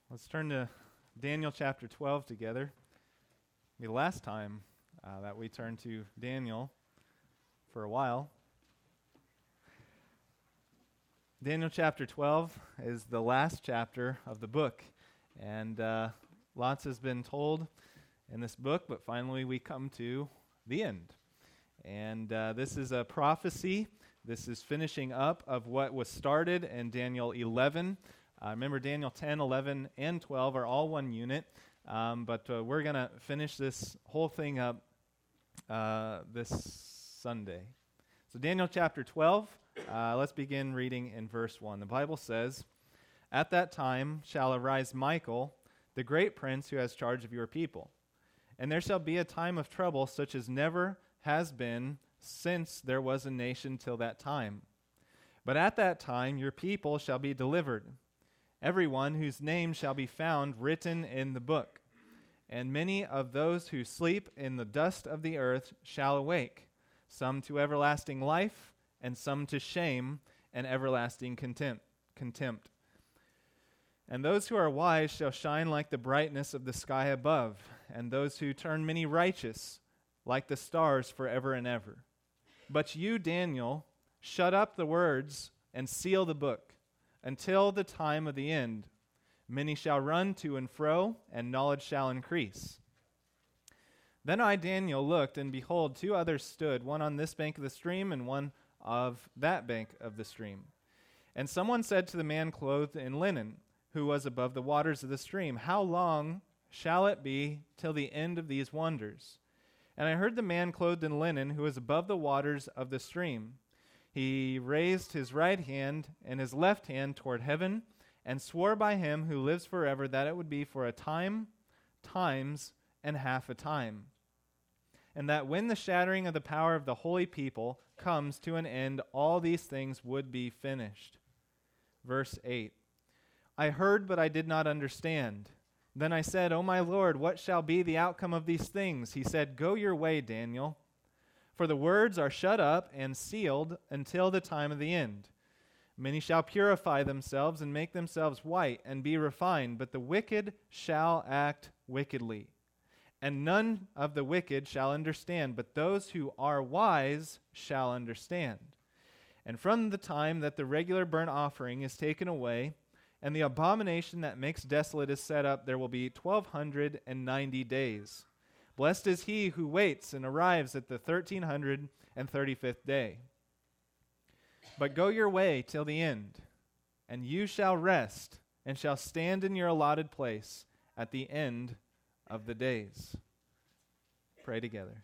Let's turn to Daniel chapter 12 together. It'll be the last time that we turn to Daniel for a while. Daniel chapter 12 is the last chapter of the book, and lots has been told in this book, but finally we come to the end. And this is a prophecy. This is finishing up of what was started in Daniel 11. Remember, Daniel 10, 11, and 12 are all one unit, but we're going to finish this whole thing up this Sunday. So Daniel chapter 12, let's begin reading in verse 1. The Bible says, "At that time shall arise Michael, the great prince who has charge of your people. And there shall be a time of trouble such as never has been since there was a nation till that time. But at that time your people shall be delivered, everyone whose name shall be found written in the book. And many of those who sleep in the dust of the earth shall awake, some to everlasting life, and some to shame and everlasting contempt. And those who are wise shall shine like the brightness of the sky above, and those who turn many righteous like the stars forever and ever. But you, Daniel, shut up the words and seal the book until the time of the end. Many shall run to and fro, and knowledge shall increase. Then I, Daniel, looked, and behold, two others stood, one on this bank of the stream and one of that bank of the stream. And someone said to the man clothed in linen, who was above the waters of the stream, How long shall it be till the end of these wonders? And I heard the man clothed in linen, who was above the waters of the stream. He raised his right hand and his left hand toward heaven, and swore by him who lives forever that it would be for a time, times, and half a time. And that when the shattering of the power of the holy people comes to an end, all these things would be finished." Verse 8, "I heard, but I did not understand. Then I said, O my Lord, what shall be the outcome of these things? He said, Go your way, Daniel. For the words are shut up and sealed until the time of the end. Many shall purify themselves and make themselves white and be refined, but the wicked shall act wickedly. And none of the wicked shall understand, but those who are wise shall understand. And from the time that the regular burnt offering is taken away, and the abomination that makes desolate is set up, there will be 1,290 days. Blessed is he who waits and arrives at the 1,335th day. But go your way till the end, and you shall rest, and shall stand in your allotted place at the end of the days." Pray together.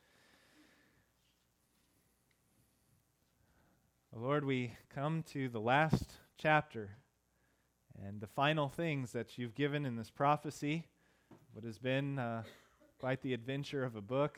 Lord, we come to the last chapter and the final things that you've given in this prophecy, what has been quite the adventure of a book.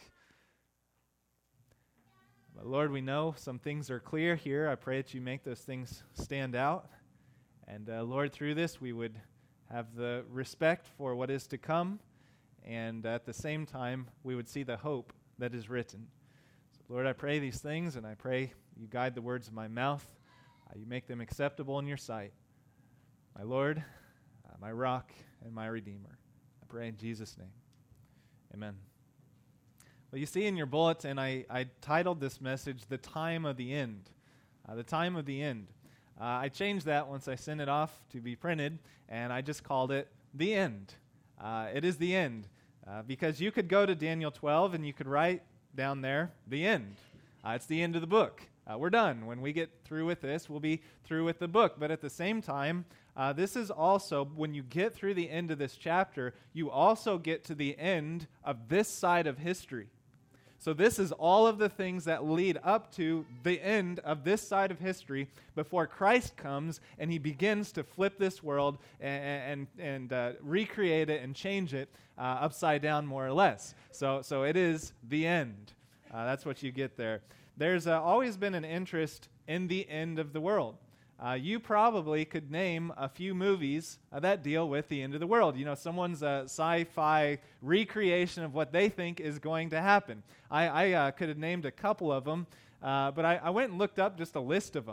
But Lord, we know some things are clear here. I pray that you make those things stand out. And Lord, through this we would have the respect for what is to come, and at the same time we would see the hope that is written. So Lord, I pray these things, and I pray you guide the words of my mouth. You make them acceptable in your sight. My Lord, my rock, and my Redeemer. I pray in Jesus' name. Amen. Well, you see in your bulletin, I titled this message, The Time of the End. The Time of the End. I changed that once I sent it off to be printed, and I just called it The End. It is the end, because you could go to Daniel 12 and you could write down there, The End. It's the end of the book. We're done. When we get through with this, we'll be through with the book. But at the same time, this is also, when you get through the end of this chapter, you also get to the end of this side of history. So this is all of the things that lead up to the end of this side of history before Christ comes and he begins to flip this world and recreate it and change it upside down, more or less. So it is the end. That's what you get there. There's always been an interest in the end of the world. You probably could name a few movies that deal with the end of the world. You know, someone's sci-fi recreation of what they think is going to happen. I could have named a couple of them, but I went and looked up just a list of them.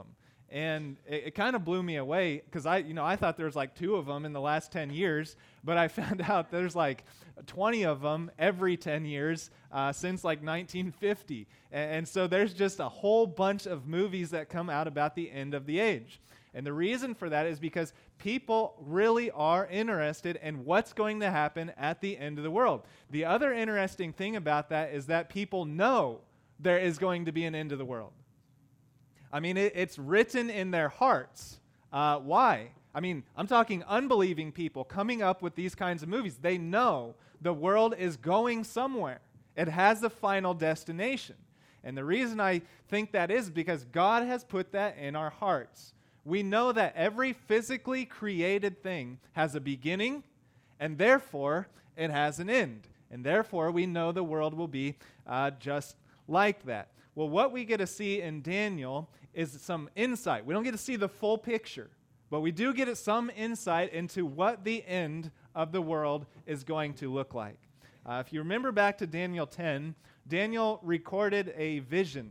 And it kind of blew me away because I thought there was like 2 of them in the last 10 years, but I found out there's like 20 of them every 10 years since like 1950. And so there's just a whole bunch of movies that come out about the end of the age. And the reason for that is because people really are interested in what's going to happen at the end of the world. The other interesting thing about that is that people know there is going to be an end of the world. I mean, it's written in their hearts. Why? I mean, I'm talking unbelieving people coming up with these kinds of movies. They know the world is going somewhere. It has a final destination. And the reason I think that is because God has put that in our hearts. We know that every physically created thing has a beginning, and therefore it has an end. And therefore we know the world will be just like that. Well, what we get to see in Daniel is some insight. We don't get to see the full picture, but we do get some insight into what the end of the world is going to look like. If you remember back to Daniel 10, Daniel recorded a vision.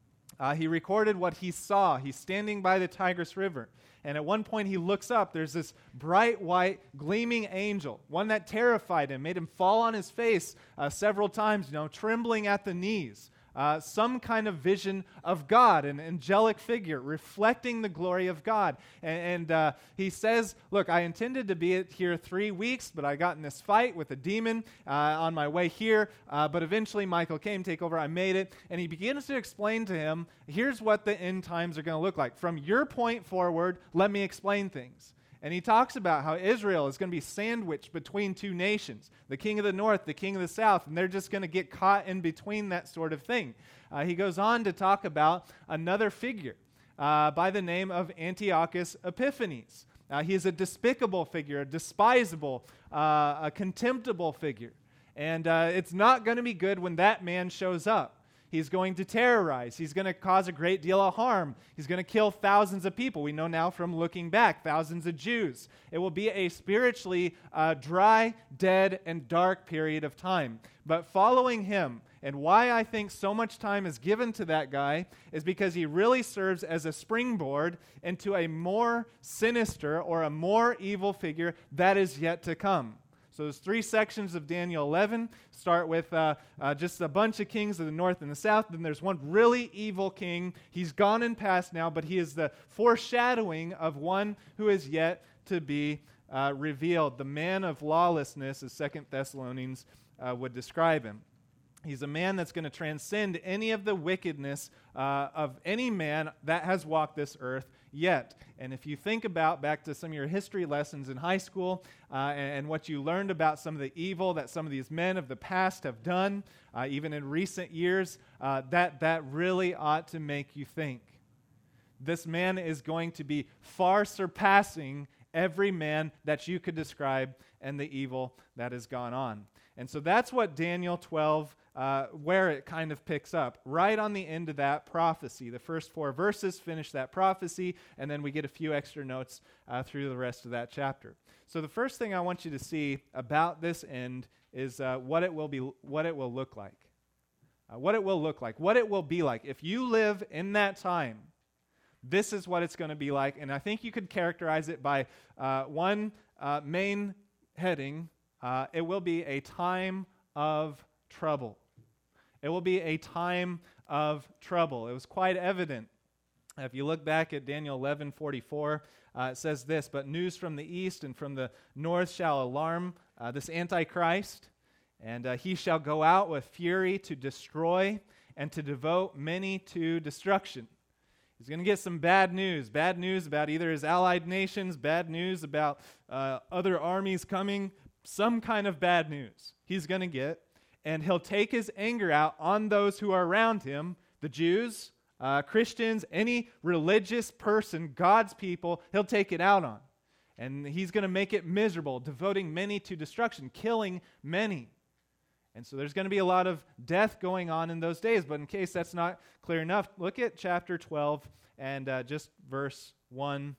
He recorded what he saw. He's standing by the Tigris River, and at one point he looks up. There's this bright white gleaming angel, one that terrified him, made him fall on his face several times, trembling at the knees. Some kind of vision of God, an angelic figure reflecting the glory of God. And he says, look, I intended to be here 3 weeks, but I got in this fight with a demon on my way here. But eventually Michael came, take over, I made it. And he begins to explain to him, here's what the end times are going to look like. From your point forward, let me explain things. And he talks about how Israel is going to be sandwiched between 2 nations, the king of the north, the king of the south, and they're just going to get caught in between that sort of thing. He goes on to talk about another figure by the name of Antiochus Epiphanes. He is a despicable figure, a despisable, a contemptible figure. And it's not going to be good when that man shows up. He's going to terrorize. He's going to cause a great deal of harm. He's going to kill thousands of people. We know now from looking back, thousands of Jews. It will be a spiritually dry, dead, and dark period of time. But following him, and why I think so much time is given to that guy, is because he really serves as a springboard into a more sinister or a more evil figure that is yet to come. So there's 3 sections of Daniel 11. Start with just a bunch of kings of the north and the south. Then there's one really evil king. He's gone and passed now, but he is the foreshadowing of one who is yet to be revealed. The man of lawlessness, as 2 Thessalonians would describe him. He's a man that's going to transcend any of the wickedness of any man that has walked this earth yet. And if you think about back to some of your history lessons in high school and what you learned about some of the evil that some of these men of the past have done, even in recent years, that really ought to make you think. This man is going to be far surpassing every man that you could describe and the evil that has gone on. And so that's what Daniel 12, where it kind of picks up, right on the end of that prophecy. The first 4 verses finish that prophecy, and then we get a few extra notes through the rest of that chapter. So the first thing I want you to see about this end is what it will look like. What it will look like, what it will be like. If you live in that time, this is what it's going to be like. And I think you could characterize it by one main heading. It will be a time of trouble. It will be a time of trouble. It was quite evident. If you look back at Daniel 11:44, it says this, "But news from the east and from the north shall alarm this Antichrist, and he shall go out with fury to destroy and to devote many to destruction." He's going to get some bad news about either his allied nations, bad news about other armies coming, some kind of bad news he's going to get, and he'll take his anger out on those who are around him, the Jews, Christians, any religious person, God's people, he'll take it out on. And he's going to make it miserable, devoting many to destruction, killing many. And so there's going to be a lot of death going on in those days. But in case that's not clear enough, look at chapter 12 and just verse 1.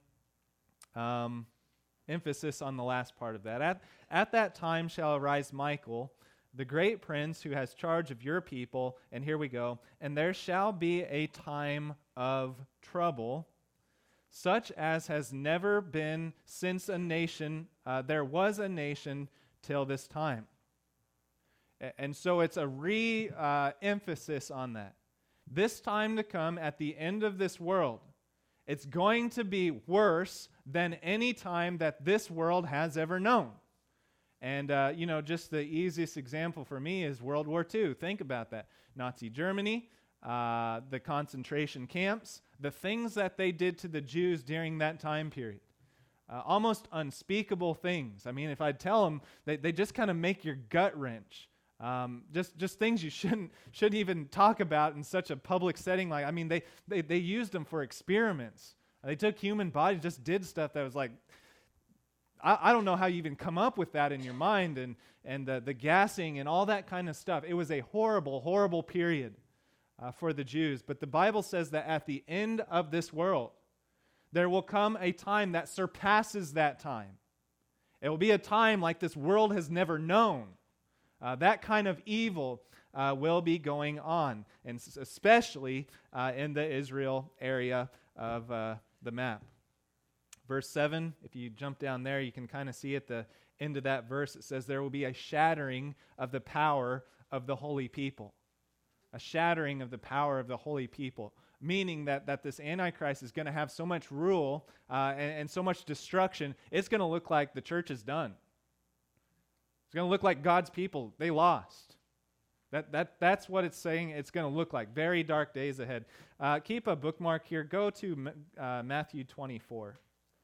Emphasis on the last part of that. At that time shall arise Michael, the great prince who has charge of your people. And here we go. And there shall be a time of trouble, such as has never been since there was a nation till this time. And so it's a re-emphasis on that. This time to come at the end of this world, it's going to be worse than any time that this world has ever known. And, just the easiest example for me is World War II. Think about that. Nazi Germany, the concentration camps, the things that they did to the Jews during that time period. Almost unspeakable things. I mean, if I tell them, they just kind of make your gut wrench. Just things you shouldn't even talk about in such a public setting. They used them for experiments. They took human bodies, just did stuff that was like, I don't know how you even come up with that in your mind, and the gassing and all that kind of stuff. It was a horrible, horrible period for the Jews. But the Bible says that at the end of this world, there will come a time that surpasses that time. It will be a time like this world has never known. That kind of evil will be going on, and especially in the Israel area of the map. Verse 7, if you jump down there, you can kind of see at the end of that verse, it says there will be a shattering of the power of the holy people. A shattering of the power of the holy people, meaning that this Antichrist is going to have so much rule and so much destruction, it's going to look like the church is done. It's going to look like God's people, they lost. That's what it's saying it's going to look like. Very dark days ahead. Keep a bookmark here. Go to Matthew 24.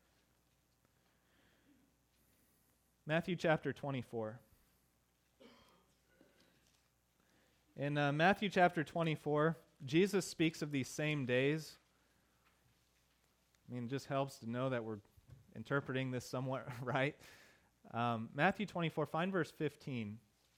Matthew chapter 24. In Matthew chapter 24, Jesus speaks of these same days. I mean, it just helps to know that we're interpreting this somewhat right. Matthew 24, find verse 15.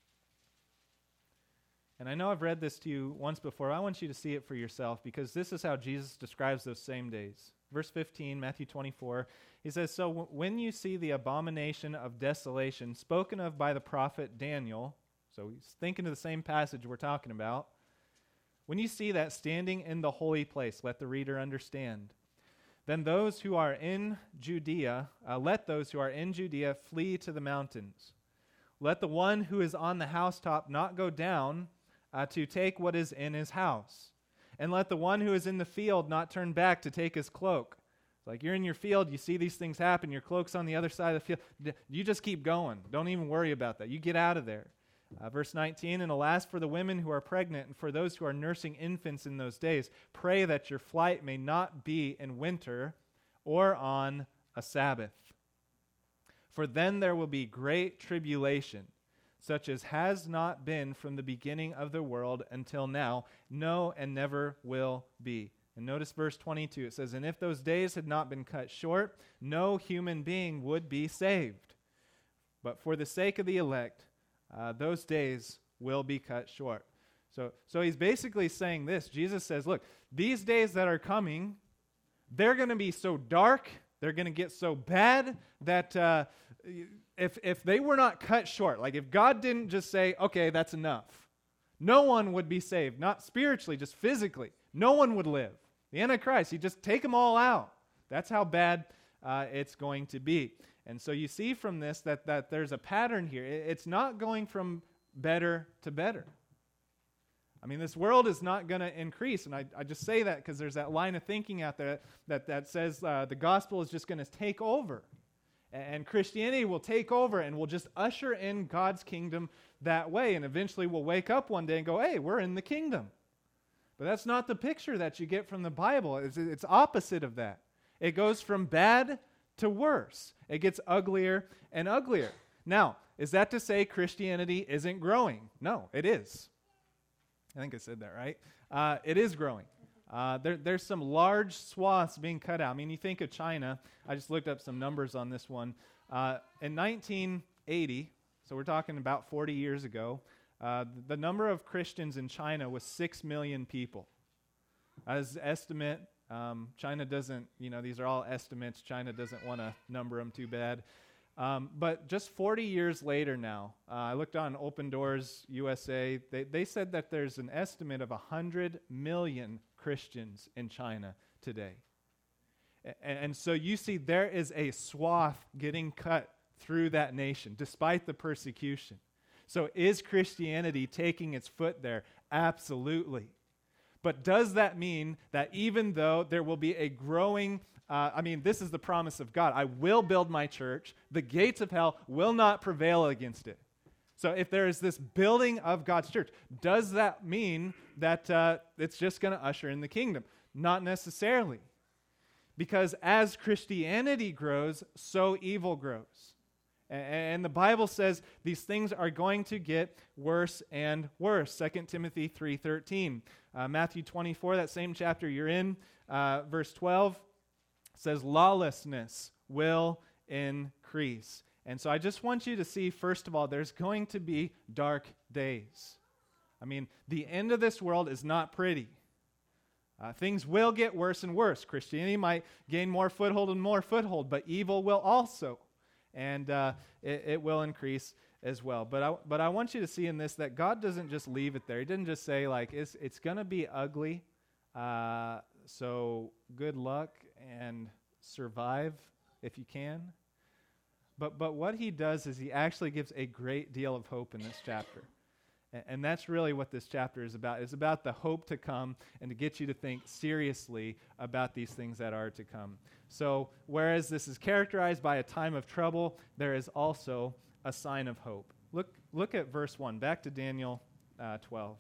And I know I've read this to you once before. I want you to see it for yourself, because this is how Jesus describes those same days. Verse 15, Matthew 24, he says, "So when you see the abomination of desolation spoken of by the prophet Daniel," so he's thinking of the same passage we're talking about, "when you see that standing in the holy place," let the reader understand, "then those who are in Judea, let those who are in Judea flee to the mountains. Let the one who is on the housetop not go down to take what is in his house. And let the one who is in the field not turn back to take his cloak." It's like you're in your field, you see these things happen, your cloak's on the other side of the field. You just keep going. Don't even worry about that. You get out of there. Verse 19, "And alas for the women who are pregnant and for those who are nursing infants in those days. Pray that your flight may not be in winter or on a Sabbath. For then there will be great tribulation, such as has not been from the beginning of the world until now, no, and never will be." And notice verse 22. It says, "And if those days had not been cut short, no human being would be saved. But for the sake of the elect, those days will be cut short." So he's basically saying this. Jesus says, look, these days that are coming, they're going to be so dark, they're going to get so bad that if they were not cut short, like if God didn't just say, okay, that's enough, no one would be saved. Not spiritually, just physically. No one would live. The Antichrist, he'd just take them all out. That's how bad it's going to be. And so you see from this that there's a pattern here. It's not going from better to better. I mean, this world is not going to increase. And I just say that because there's that line of thinking out there that says the gospel is just going to take over. And Christianity will take over and will just usher in God's kingdom that way. And eventually we'll wake up one day and go, hey, we're in the kingdom. But that's not the picture that you get from the Bible. It's opposite of that. It goes from bad to worse. It gets uglier and uglier. Now, is that to say Christianity isn't growing? No, it is. I think I said that right. It is growing. There's some large swaths being cut out. I mean, you think of China. I just looked up some numbers on this one. In 1980, so we're talking about 40 years ago, the number of Christians in China was 6 million people. As estimate, China doesn't, these are all estimates. China doesn't want to number them too bad. But just 40 years later now, I looked on Open Doors USA. They said that there's an estimate of 100 million Christians in China today. And so you see there is a swath getting cut through that nation, despite the persecution. So is Christianity taking its foot there? Absolutely. But does that mean that even though there will be a growing, this is the promise of God. I will build my church. The gates of hell will not prevail against it. So if there is this building of God's church, does that mean that it's just going to usher in the kingdom? Not necessarily. Because as Christianity grows, so evil grows. And the Bible says these things are going to get worse and worse. 2 Timothy 3:13. Matthew 24, that same chapter you're in, verse 12, says lawlessness will increase. And so I just want you to see, first of all, there's going to be dark days. The end of this world is not pretty. Things will get worse and worse. Christianity might gain more foothold and more foothold, but evil will also. And it will increase as well. But I want you to see in this that God doesn't just leave it there. He didn't just say, like, it's going to be ugly, so good luck and survive if you can. But what he does is he actually gives a great deal of hope in this chapter. And that's really what this chapter is about. It's about the hope to come and to get you to think seriously about these things that are to come. So whereas this is characterized by a time of trouble, there is also a sign of hope. Look at verse 1, back to Daniel 12.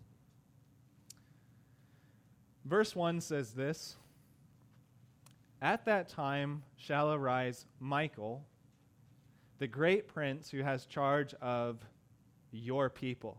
Verse 1 says this, "At that time shall arise Michael, the great prince who has charge of your people."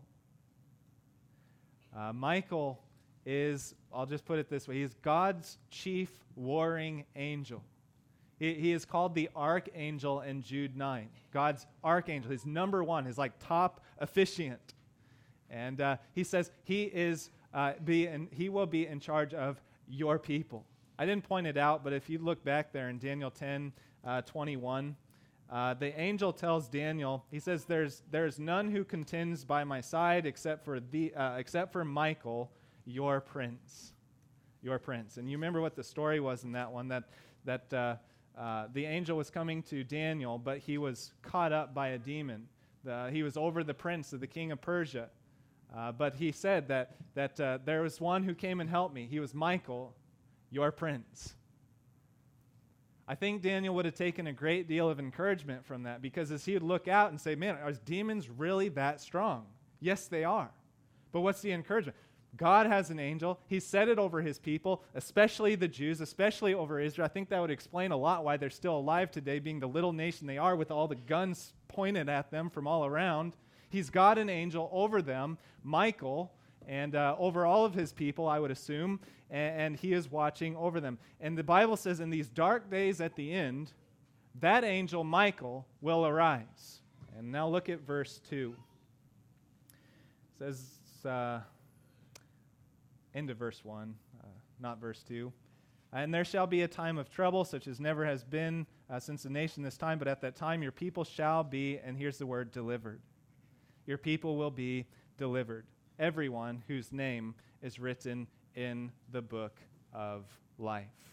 Michael is, I'll just put it this way, he is God's chief warring angel. He is called the archangel in Jude 9. God's archangel, his number one, his top officiant. And he says he will be in charge of your people. I didn't point it out, but if you look back there in Daniel 10:21, the angel tells Daniel, he says, "There's none who contends by my side except for Michael, your prince." Your prince. And you remember what the story was in that one, that the angel was coming to Daniel, but he was caught up by a demon. He was over the prince of the king of Persia. But he said that there was one who came and helped me. He was Michael, your prince. I think Daniel would have taken a great deal of encouragement from that, because as he would look out and say, man, are demons really that strong? Yes, they are. But what's the encouragement? God has an angel. He set it over his people, especially the Jews, especially over Israel. I think that would explain a lot why they're still alive today, being the little nation they are with all the guns pointed at them from all around. He's got an angel over them, Michael, and over all of his people, I would assume, and he is watching over them. And the Bible says in these dark days at the end, that angel, Michael, will arise. And now look at verse 2. It says, end of verse 1, not verse 2. "And there shall be a time of trouble, such as never has been since the nation this time, but at that time your people shall be," and here's the word, "delivered." Your people will be delivered. Everyone whose name is written in the book of life.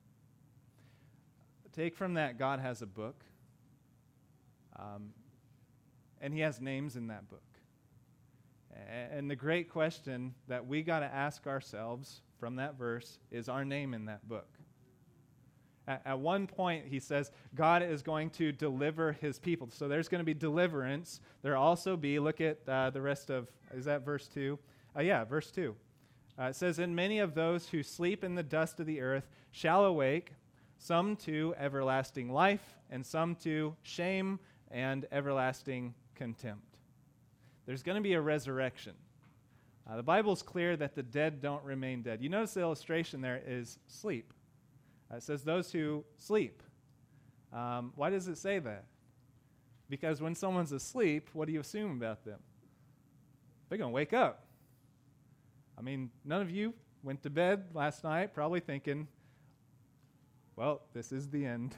Take from that, God has a book, and he has names in that book. And the great question that we got to ask ourselves from that verse is our name in that book. At one point, he says, God is going to deliver his people. So there's going to be deliverance. There'll also be, look at the rest of, is that verse 2? Verse 2. It says, "And many of those who sleep in the dust of the earth shall awake, some to everlasting life, and some to shame and everlasting contempt." There's going to be a resurrection. The Bible's clear that the dead don't remain dead. You notice the illustration there is sleep. It says those who sleep. Why does it say that? Because when someone's asleep, what do you assume about them? They're going to wake up. None of you went to bed last night probably thinking, well, this is the end.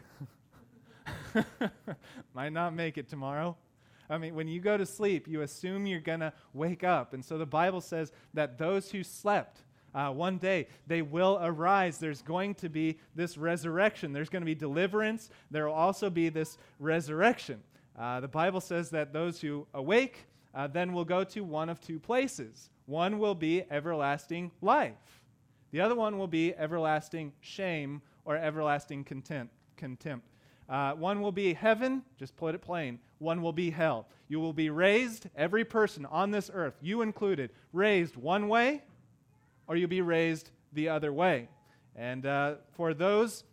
Might not make it tomorrow. When you go to sleep, you assume you're going to wake up. And so the Bible says that those who slept, One day they will arise. There's going to be this resurrection. There's going to be deliverance. There will also be this resurrection. The Bible says that those who awake then will go to one of two places. One will be everlasting life. The other one will be everlasting shame or everlasting contempt. One will be heaven, just put it plain. One will be hell. You will be raised, every person on this earth, you included, raised one way, or you'll be raised the other way. And for those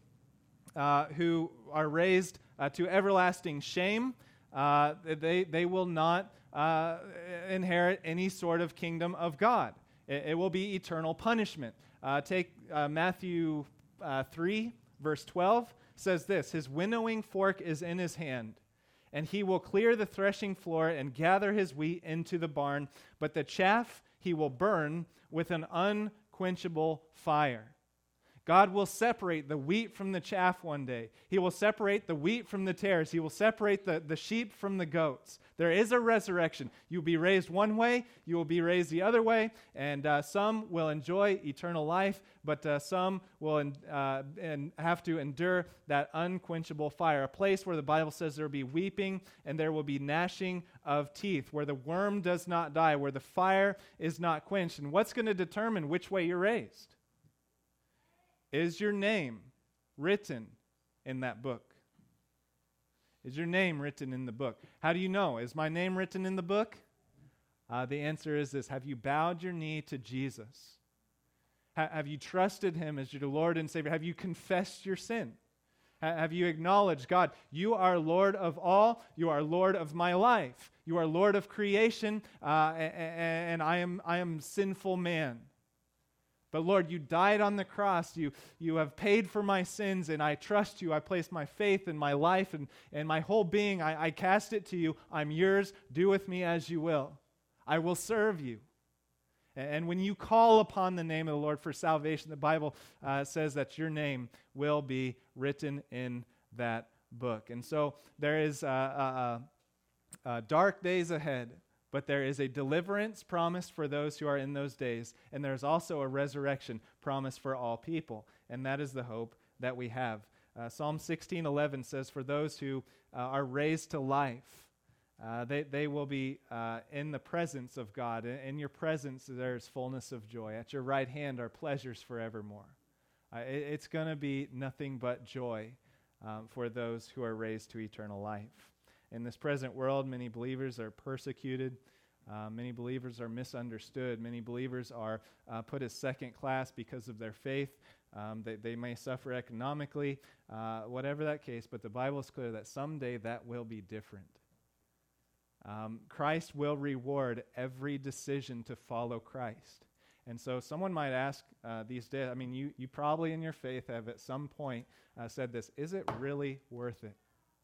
who are raised to everlasting shame, they will not inherit any sort of kingdom of God. It will be eternal punishment. Take Matthew 3, verse 12, says this, "His winnowing fork is in his hand, and he will clear the threshing floor and gather his wheat into the barn, but the chaff he will burn with an unquenchable fire." God will separate the wheat from the chaff one day. He will separate the wheat from the tares. He will separate the sheep from the goats. There is a resurrection. You'll be raised one way, you will be raised the other way, and some will enjoy eternal life, but some will and have to endure that unquenchable fire, a place where the Bible says there will be weeping and there will be gnashing of teeth, where the worm does not die, where the fire is not quenched. And what's going to determine which way you're raised? Is your name written in that book? Is your name written in the book? How do you know? Is my name written in the book? The answer is this. Have you bowed your knee to Jesus? Have you trusted him as your Lord and Savior? Have you confessed your sin? Have you acknowledged, God, you are Lord of all. You are Lord of my life. You are Lord of creation, and I am sinful man. But Lord, you died on the cross. You have paid for my sins, and I trust you. I place my faith in my life and my whole being. I cast it to you. I'm yours. Do with me as you will. I will serve you. And when you call upon the name of the Lord for salvation, the Bible says that your name will be written in that book. And so there is dark days ahead. But there is a deliverance promised for those who are in those days, and there's also a resurrection promised for all people, and that is the hope that we have. Psalm 16:11 says, "For those who are raised to life, they will be in the presence of God. In your presence there's fullness of joy. At your right hand are pleasures forevermore." It's going to be nothing but joy for those who are raised to eternal life. In this present world, many believers are persecuted. Many believers are misunderstood. Many believers are put as second class because of their faith. They may suffer economically, whatever that case, but the Bible is clear that someday that will be different. Christ will reward every decision to follow Christ. And so someone might ask these days, you probably in your faith have at some point said this, is it really worth it?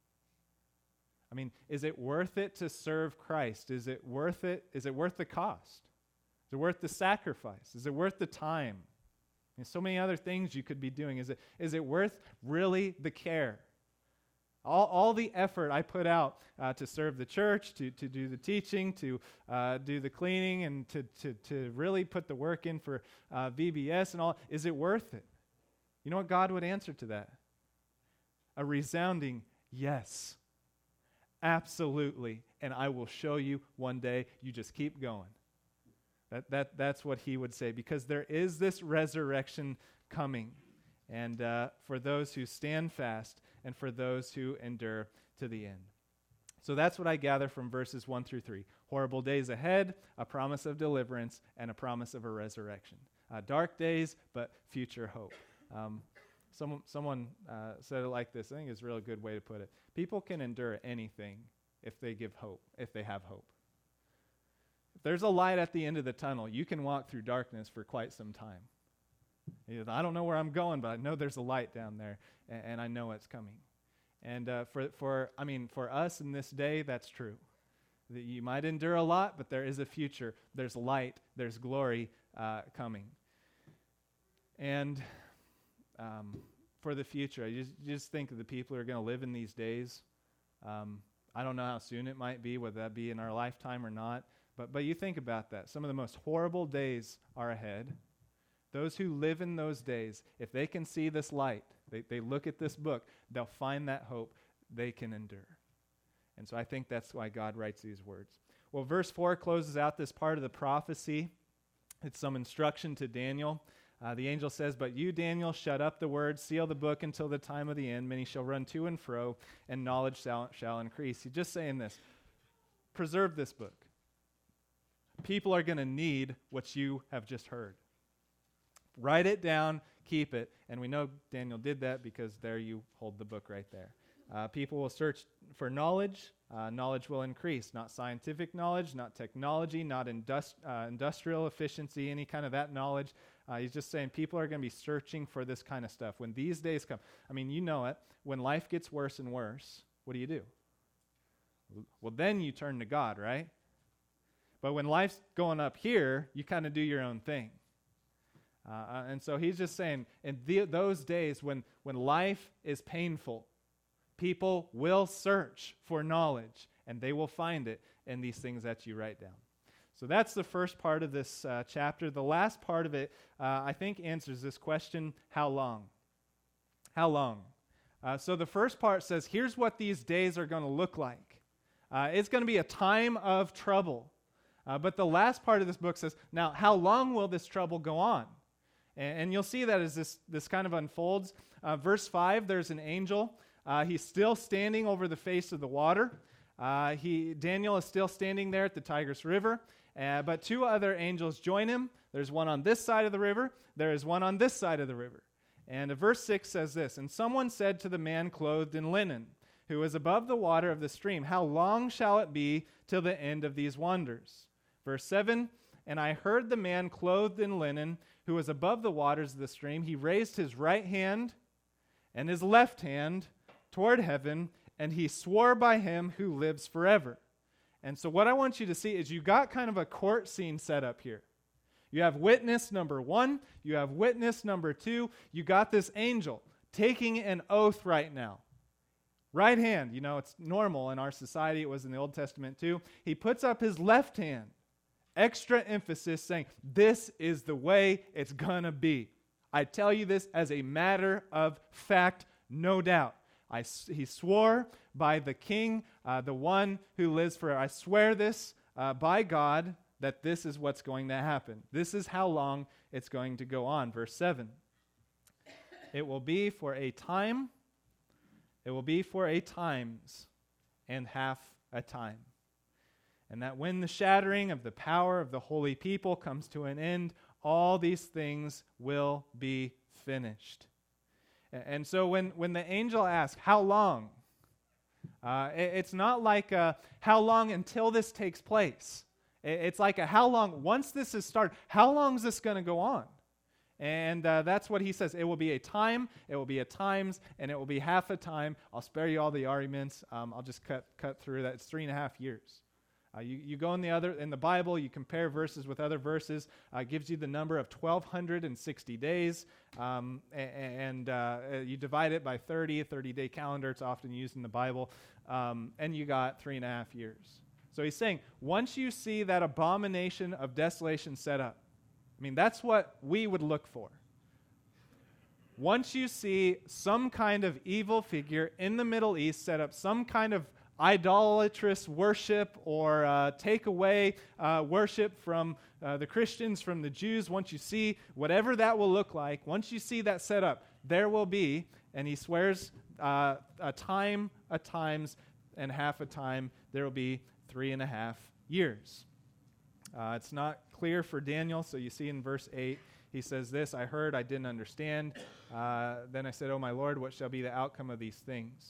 Is it worth it to serve Christ? Is it worth it? Is it worth the cost? Is it worth the sacrifice? Is it worth the time? There's so many other things you could be doing. Is it worth really the care? All the effort I put out to serve the church, to do the teaching, to do the cleaning, and to really put the work in for VBS and all, is it worth it? You know what God would answer to that? A resounding yes. Absolutely, and I will show you one day. You just keep going. That's what he would say, because there is this resurrection coming, and for those who stand fast and for those who endure to the end. So that's what I gather from verses 1 through 3. Horrible days ahead, a promise of deliverance, and a promise of a resurrection. Dark days, but future hope. Someone said it like this. I think it's a really good way to put it. People can endure anything if they give hope, if they have hope. If there's a light at the end of the tunnel, you can walk through darkness for quite some time. I don't know where I'm going, but I know there's a light down there, and I know it's coming. And for us in this day, that's true. That you might endure a lot, but there is a future. There's light. There's glory coming. And for the future, you just think of the people who are going to live in these days. I don't know how soon it might be, whether that be in our lifetime or not. But you think about that. Some of the most horrible days are ahead. Those who live in those days, if they can see this light, they look at this book, they'll find that hope they can endure. And so I think that's why God writes these words. Well, verse 4 closes out this part of the prophecy. It's some instruction to Daniel. The angel says, "But you, Daniel, shut up the word, seal the book until the time of the end. Many shall run to and fro, and knowledge shall increase." He's just saying this. Preserve this book. People are going to need what you have just heard. Write it down, keep it. And we know Daniel did that because there you hold the book right there. People will search for knowledge. Knowledge will increase. Not scientific knowledge, not technology, not industrial efficiency, any kind of that knowledge. He's just saying people are going to be searching for this kind of stuff. When these days come, I mean, you know it. When life gets worse and worse, what do? Well, then you turn to God, right? But when life's going up here, you kind of do your own thing. And so he's just saying, in those days when life is painful, people will search for knowledge, and they will find it in these things that you write down. So that's the first part of this chapter. The last part of it, I think, answers this question: how long? How long? So the first part says, here's what these days are going to look like. It's going to be a time of trouble. But the last part of this book says, now, how long will this trouble go on? And you'll see that as this kind of unfolds. Verse 5, there's an angel. He's still standing over the face of the water. Daniel is still standing there at the Tigris River. But two other angels join him. There's one on this side of the river. There is one on this side of the river. And verse 6 says this: "And someone said to the man clothed in linen, who was above the water of the stream, how long shall it be till the end of these wonders?" Verse 7, "And I heard the man clothed in linen, who was above the waters of the stream. He raised his right hand and his left hand toward heaven, and he swore by him who lives forever." And so what I want you to see is you got kind of a court scene set up here. You have witness number 1. You have witness number 2. You got this angel taking an oath right now. Right hand, it's normal in our society. It was in the Old Testament too. He puts up his left hand. Extra emphasis saying, this is the way it's gonna be. I tell you this as a matter of fact, no doubt. He swore by the King, the one who lives forever. I swear this by God that this is what's going to happen. This is how long it's going to go on. Verse 7. "It will be for a time, it will be for a times and half a time. And that when the shattering of the power of the holy people comes to an end, all these things will be finished." And so when the angel asks, how long? It's not like how long until this takes place. It's like a how long, once this is started, how long is this going to go on? And that's what he says. It will be a time, it will be a times, and it will be half a time. I'll spare you all the arguments. I'll just cut through that. It's 3.5 years. You go in the Bible, you compare verses with other verses. It gives you the number of 1,260 days, and you divide it by 30-day calendar. It's often used in the Bible, and you got 3.5 years. So he's saying, once you see that abomination of desolation set up, that's what we would look for. Once you see some kind of evil figure in the Middle East set up some kind of idolatrous worship or take away worship from the Christians, from the Jews, once you see whatever that will look like, once you see that set up, there will be, and he swears a time, a times, and half a time, there will be 3.5 years. It's not clear for Daniel, so you see in verse 8, he says this: "I heard, I didn't understand. Then I said, O my Lord, what shall be the outcome of these things?"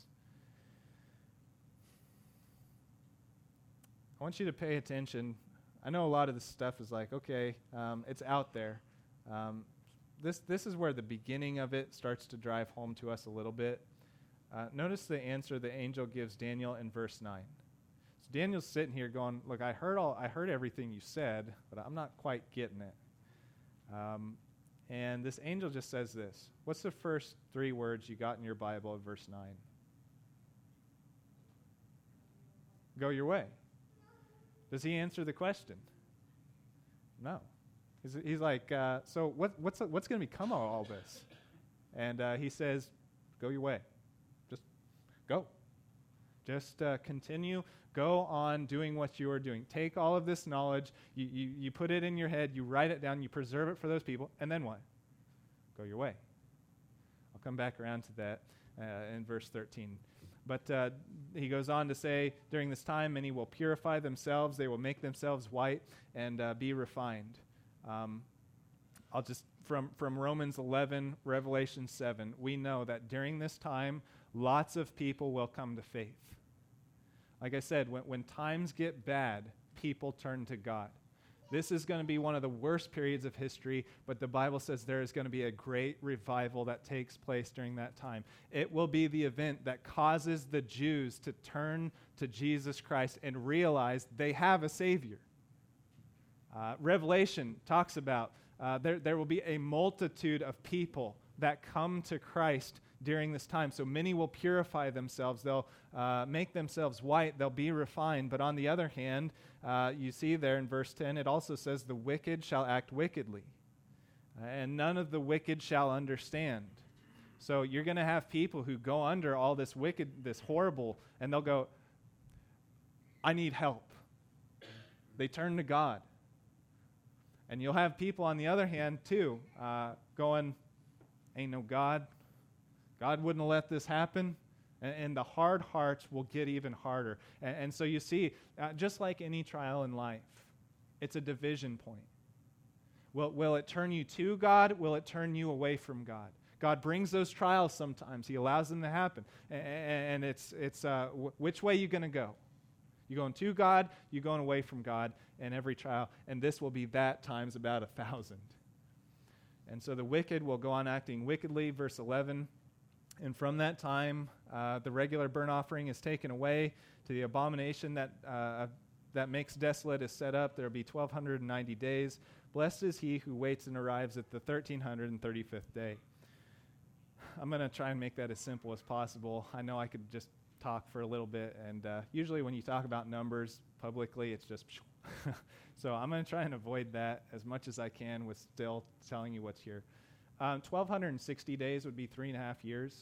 I want you to pay attention. I know a lot of this stuff is like, okay, it's out there. This is where the beginning of it starts to drive home to us a little bit. Notice the answer the angel gives Daniel in verse 9. So Daniel's sitting here going, look, I heard everything you said, but I'm not quite getting it. And this angel just says this. What's the first 3 words you got in your Bible of verse 9? Go your way. Does he answer the question? No. He's like, so what's going to become of all this? And he says, go your way. Just go. Just continue. Go on doing what you are doing. Take all of this knowledge. You put it in your head. You write it down. You preserve it for those people. And then what? Go your way. I'll come back around to that in verse 13. But he goes on to say, during this time, many will purify themselves. They will make themselves white and be refined. I'll just, from Romans 11, Revelation 7, we know that during this time, lots of people will come to faith. Like I said, when times get bad, people turn to God. This is going to be one of the worst periods of history, but the Bible says there is going to be a great revival that takes place during that time. It will be the event that causes the Jews to turn to Jesus Christ and realize they have a Savior. Revelation talks about there will be a multitude of people that come to Christ during this time. So many will purify themselves. They'll make themselves white. They'll be refined. But on the other hand, you see there in verse 10, it also says, the wicked shall act wickedly, and none of the wicked shall understand. So you're going to have people who go under all this wicked, this horrible, and they'll go, I need help. They turn to God. And you'll have people on the other hand, too, going, ain't no God. God wouldn't have let this happen. And the hard hearts will get even harder. And so you see, just like any trial in life, it's a division point. Will it turn you to God? Will it turn you away from God? God brings those trials sometimes. He allows them to happen. And it's which way you going to go? You going to God, you going away from God in every trial. And this will be that times about 1,000. And so the wicked will go on acting wickedly, verse 11. And from that time, the regular burnt offering is taken away. To the abomination that makes desolate is set up. There will be 1,290 days. Blessed is he who waits and arrives at the 1,335th day. I'm going to try and make that as simple as possible. I know I could just talk for a little bit, and usually when you talk about numbers publicly, it's just so I'm going to try and avoid that as much as I can with still telling you what's here. 1,260 days would be 3.5 years.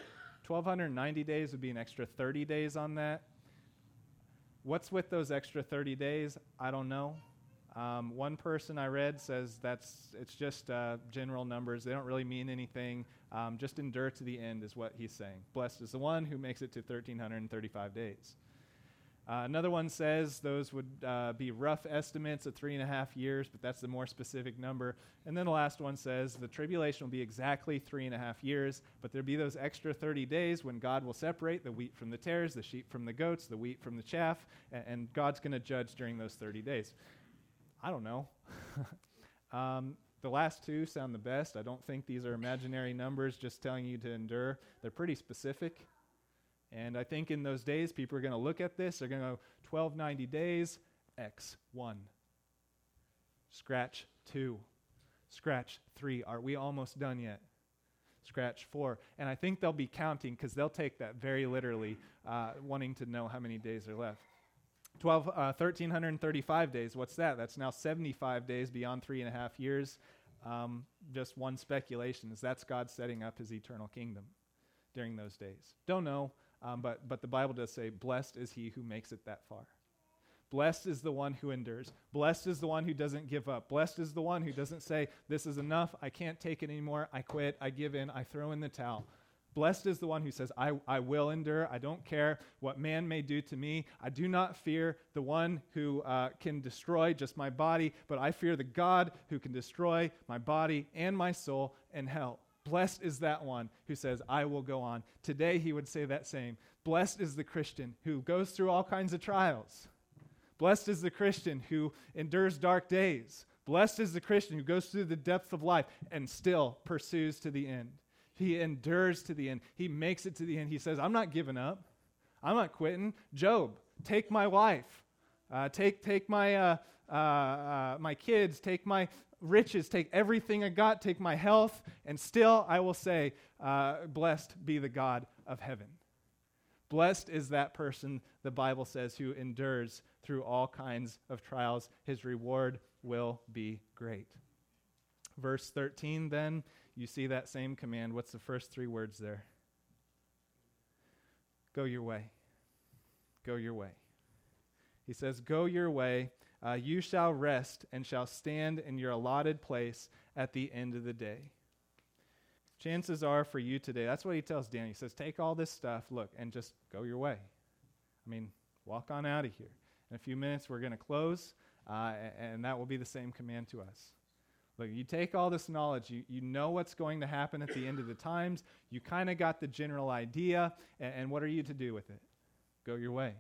1,290 days would be an extra 30 days on that. What's with those extra 30 days? I don't know. One person I read says it's just general numbers. They don't really mean anything. Just endure to the end is what he's saying. Blessed is the one who makes it to 1,335 days. Another one says those would be rough estimates of 3.5 years, but that's the more specific number. And then the last one says the tribulation will be exactly 3.5 years, but there'll be those extra 30 days when God will separate the wheat from the tares, the sheep from the goats, the wheat from the chaff, and God's going to judge during those 30 days. I don't know. The last two sound the best. I don't think these are imaginary numbers just telling you to endure. They're pretty specific. And I think in those days, people are going to look at this. They're going to go 1,290 days, X1. Scratch 2. Scratch 3. Are we almost done yet? Scratch 4. And I think they'll be counting because they'll take that very literally, wanting to know how many days are left. 1,335 days. What's that? That's now 75 days beyond 3.5 years. Just one speculation is that's God setting up his eternal kingdom during those days. Don't know. But the Bible does say, blessed is he who makes it that far. Blessed is the one who endures. Blessed is the one who doesn't give up. Blessed is the one who doesn't say, this is enough, I can't take it anymore, I quit, I give in, I throw in the towel. Blessed is the one who says, I will endure, I don't care what man may do to me. I do not fear the one who can destroy just my body, but I fear the God who can destroy my body and my soul in hell. Blessed is that one who says, I will go on. Today he would say that same. Blessed is the Christian who goes through all kinds of trials. Blessed is the Christian who endures dark days. Blessed is the Christian who goes through the depths of life and still pursues to the end. He endures to the end. He makes it to the end. He says, I'm not giving up. I'm not quitting. Job, take my wife. Take my my kids. Take my riches, take everything I got, take my health, and still I will say, blessed be the God of heaven. Blessed is that person, the Bible says, who endures through all kinds of trials. His reward will be great. Verse 13, then, you see that same command. What's the first three words there? Go your way. Go your way. He says, go your way. You shall rest and shall stand in your allotted place at the end of the day. Chances are for you today, that's what he tells Daniel. He says, take all this stuff, look, and just go your way. I mean, walk on out of here. In a few minutes, we're going to close, and that will be the same command to us. Look, you take all this knowledge, you know what's going to happen at the end of the times, you kind of got the general idea, and what are you to do with it? Go your way.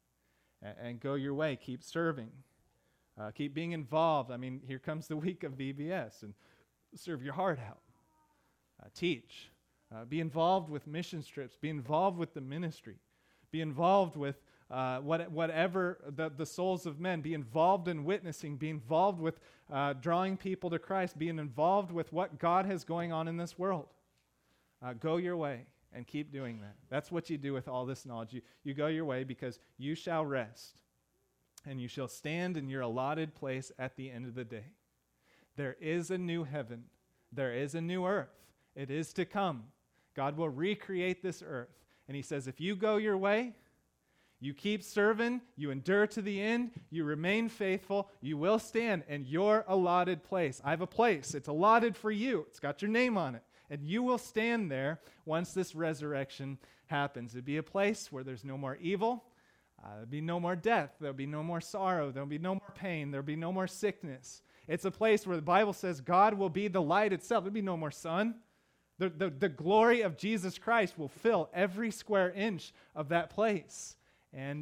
And go your way. Keep serving. Keep being involved. I mean, here comes the week of VBS, and serve your heart out. Teach. Be involved with mission trips. Be involved with the ministry. Be involved with whatever the souls of men. Be involved in witnessing. Be involved with drawing people to Christ. Being involved with what God has going on in this world. Go your way and keep doing that. That's what you do with all this knowledge. You go your way because you shall rest and you shall stand in your allotted place at the end of the day. There is a new heaven. There is a new earth. It is to come. God will recreate this earth. And he says, if you go your way, you keep serving, you endure to the end, you remain faithful, you will stand in your allotted place. I have a place. It's allotted for you. It's got your name on it. And you will stand there once this resurrection happens. It'll be a place where there's no more evil. There'll be no more death. There'll be no more sorrow. There'll be no more pain. There'll be no more sickness. It's a place where the Bible says God will be the light itself. There'll be no more sun. The glory of Jesus Christ will fill every square inch of that place. And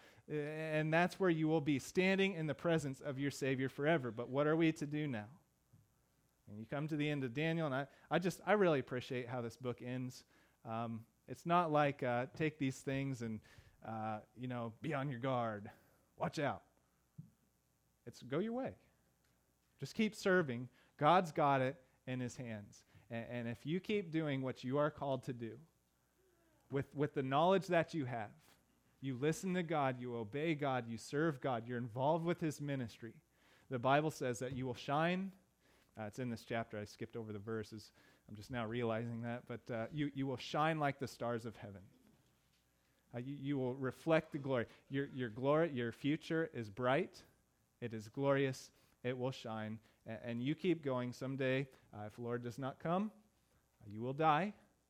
that's where you will be, standing in the presence of your Savior forever. But what are we to do now? And you come to the end of Daniel, and I really appreciate how this book ends. It's not like take these things and be on your guard. Watch out. It's go your way. Just keep serving. God's got it in his hands. And if you keep doing what you are called to do, with the knowledge that you have, you listen to God, you obey God, you serve God, you're involved with his ministry, the Bible says that you will shine. It's in this chapter. I skipped over the verses. I'm just now realizing that. But you will shine like the stars of heaven. You will reflect the glory. Your glory, your future is bright. It is glorious. It will shine. And you keep going. Someday, if the Lord does not come, you will die.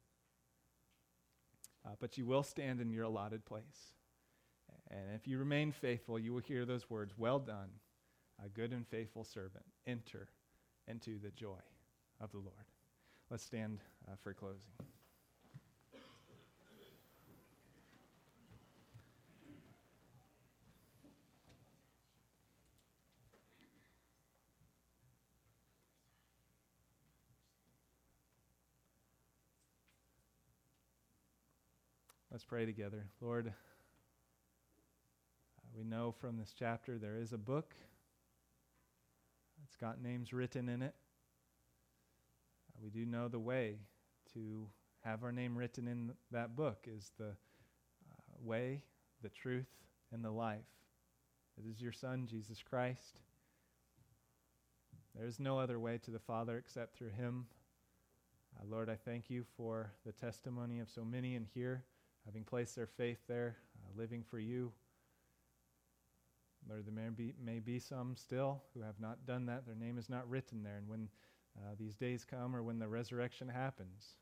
But you will stand in your allotted place. And if you remain faithful, you will hear those words, well done, a good and faithful servant. Enter into the joy of the Lord. Let's stand for closing. Let's pray together. Lord, we know from this chapter there is a book. It's got names written in it. We do know the way to have our name written in that book is the way, the truth, and the life. It is your Son, Jesus Christ. There is no other way to the Father except through him. Lord, I thank you for the testimony of so many in here, having placed their faith there, living for you. Lord, there may be some still who have not done that. Their name is not written there. And when these days come or when the resurrection happens,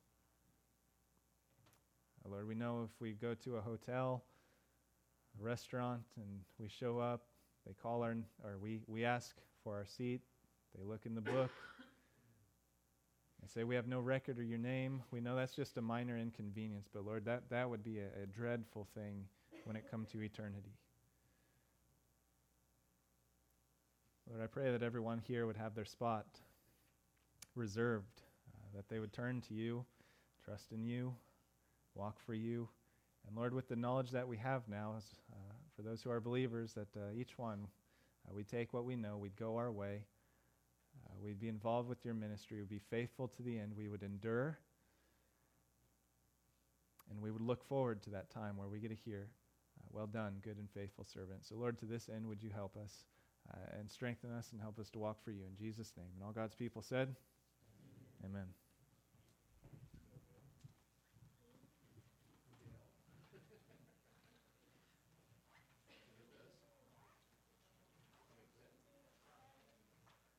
Lord, we know if we go to a hotel, a restaurant, and we show up, they call we ask for our seat. They look in the book. They say we have no record of your name. We know that's just a minor inconvenience, but Lord, that would be a dreadful thing when it comes to eternity. Lord, I pray that everyone here would have their spot reserved, that they would turn to you, trust in you, walk for you. And Lord, with the knowledge that we have now, for those who are believers, that each one, we take what we know, we'd go our way, we'd be involved with your ministry, we'd be faithful to the end, we would endure, and we would look forward to that time where we get to hear, well done, good and faithful servant. So Lord, to this end, would you help us and strengthen us and help us to walk for you in Jesus' name. And all God's people said, Amen.